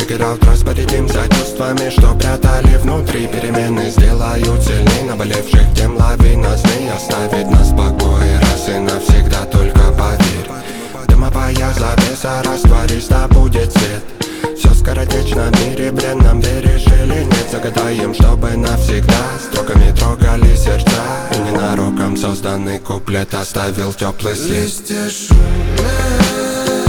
it out, распорядим за чувствами, что прятали внутри. Перемены сделают сильней наболевших тем лавина змей. Оставить нас в покое раз и навсегда, только поверь. Дымовая завеса растворись, да будет свет. Все скоротечно в мире бренном, веришь или нет? Загадаем, чтобы навсегда строками трогали сердца. И ненароком созданный куплет оставил теплый след. Листья шумят.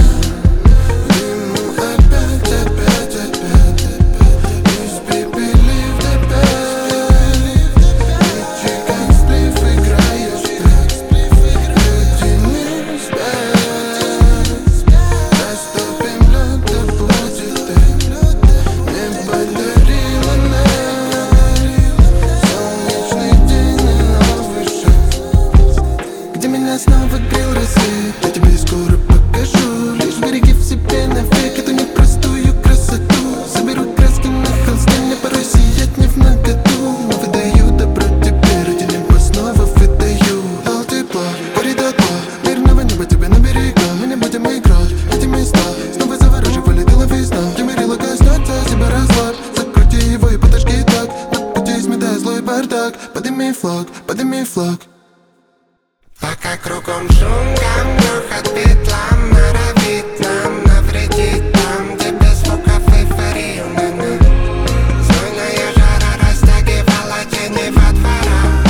Снова грел рассвет, я тебе скоро покажу. Лишь береги в себе навек эту непростую красоту. Соберу краски на холсте, мне порой сиять не в моготу. Но выдаю добро тебе, ради неба снова выдаю. Дал тепло, гори дотла, мирного неба тебе на берегах. Мы не будем играть, эти места снова завораживали, дела весна. Примерила коснется себя разлад, закрути его и подожги так. На пути сметая злой бардак, подними флаг, подними флаг. Пока кругом шум, грохот, бедлам норовит нам навредить там, где без звуков эйфорию на. Знойная жара растягивала тени во дворах.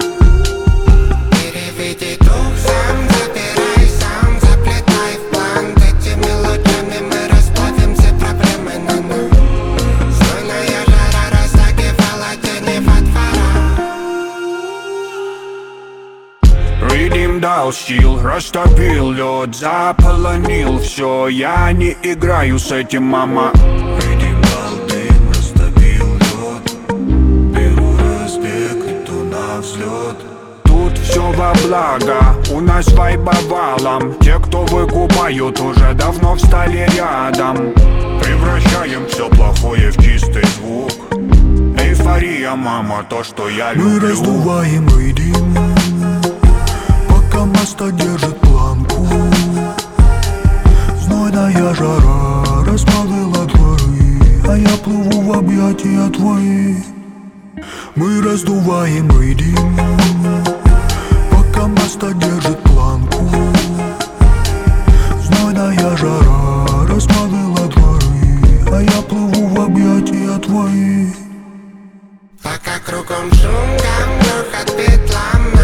Переведи дух сам, забирай сам, заплетай в план. Этими лучами мы расплавим все проблемы на. Знойная жара растягивала тени во дворах. Ридим дал сил, растопил лед, заполонил все. Я не играю с этим, мама. Ридим дал дым, растопил лед. Беру разбег, иду на взлет. Тут все во благо, у нас вайба валом. Те, кто выкупают, уже давно встали рядом. Превращаем все плохое в чистый звук. Эйфория, мама, то, что я люблю. Мы раздуваем ридим, пока моста держит планку. Знойная жара расплавила дворы, а я плыву в объятия твои. Мы раздуваем ридим, пока моста держит планку. Знойная жара расплавила дворы, а я плыву в объятия твои. Пока кругом шум, грохот, бедлам